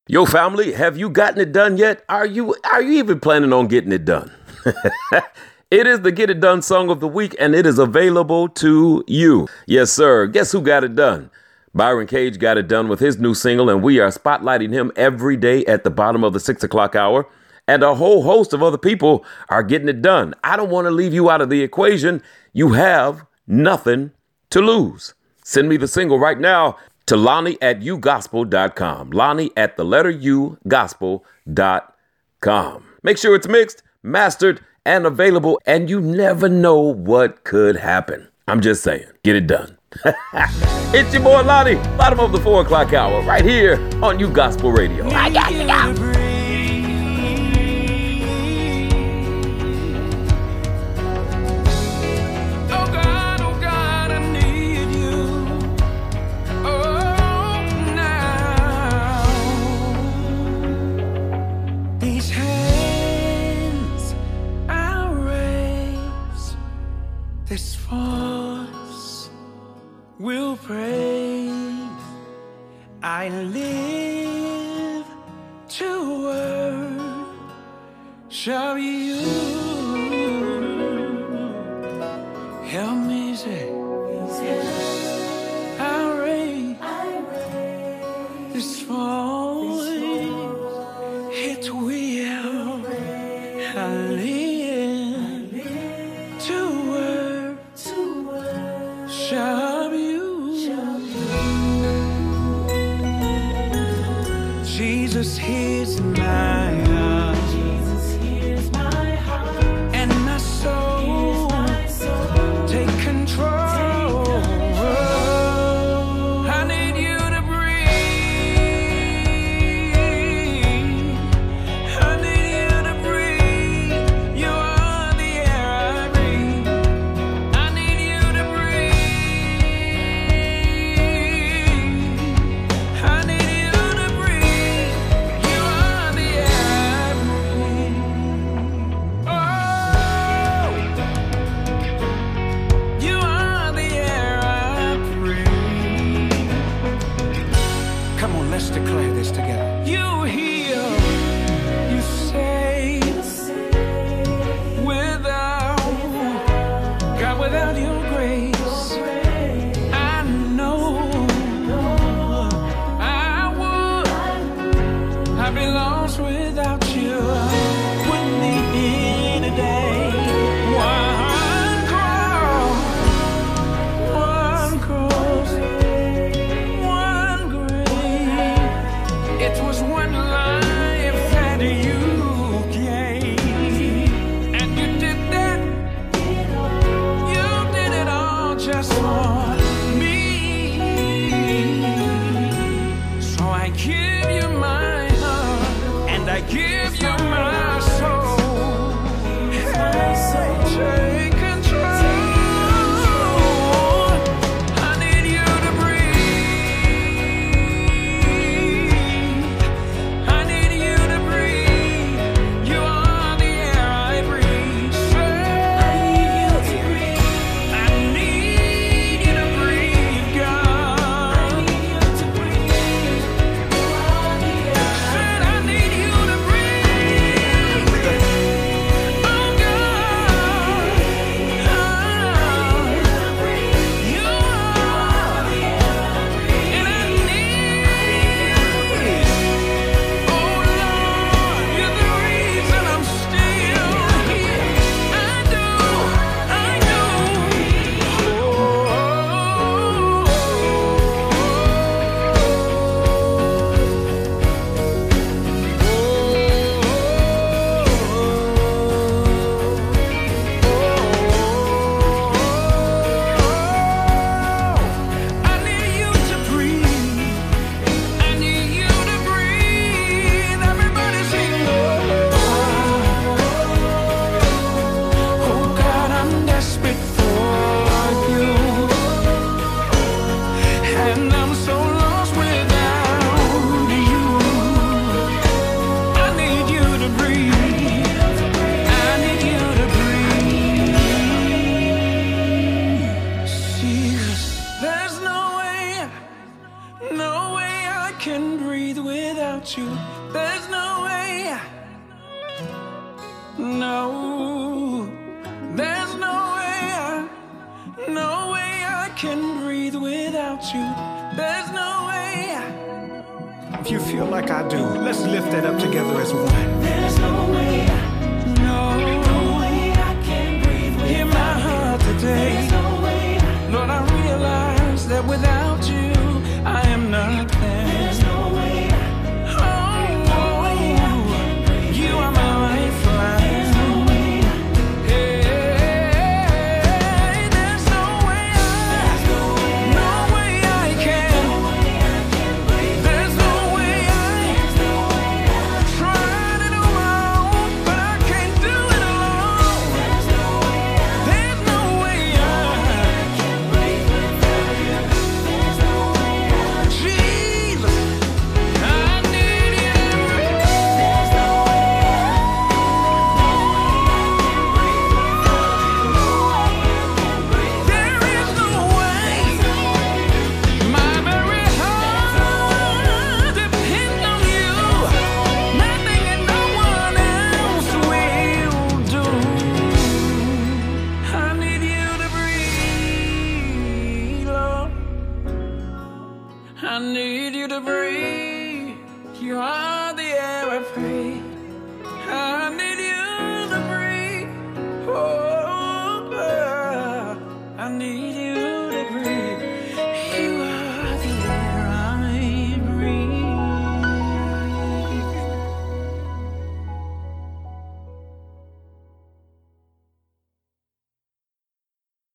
Yo, family, have you gotten it done yet? Are you even planning on getting it done? It is the Get It Done Song of the Week, and it is available to you. Yes, sir. Guess who got it done? Byron Cage got it done with his new single, and we are spotlighting him every day at the bottom of the 6 o'clock hour. And a whole host of other people are getting it done. I don't want to leave you out of the equation. You have nothing to lose. Send me the single right now to Lonnie@ugospel.com. Lonnie@ugospel.com. Make sure it's mixed, mastered, and available, and you never know what could happen. I'm just saying, get it done. It's your boy Lonnie, bottom of the 4 o'clock hour, right here on You Gospel Radio. I got you now. This voice will praise. I live to worship you. Help me say, I raise this voice. It will. I live to worship you. Jesus, here's my heart. And my soul. Take control. I need you to breathe. I need you to breathe. You are the air I breathe. I need you to breathe. I need you to breathe. You are the air I breathe. Oh, you are the air I breathe. Come on, let's declare this together. You heal, you save. Without God, without your grace, I know I'd be lost without you. Wouldn't be here today. One cross, one grave. It was one life that you gave, and you did that. You did it all just for me. So I give you my heart, and I give you my soul. Hey, take control. I need you to breathe. I need you to breathe. You are the air I breathe. I need you to breathe, God. I need you to breathe. Said I need you to breathe. Oh God, There's no way. No, there's no way I can breathe without you. There's no way. If you feel like I do, let's lift that up together as one. There's no way. No way I can breathe without you. Hear my heart today. There's no way. Lord, I realize that without you, I am nothing. There's no way. You are my lifeline. There's no way. There's no way I can. There's no way I've tried it alone, but I can't do it alone. There's no way I can breathe without you. There's no way Jesus, I need you. There's no way there is no way. My very heart depends on you. Nothing and no one else will do. I need you to breathe, Lord. I need you to breathe. You are the air I breathe. I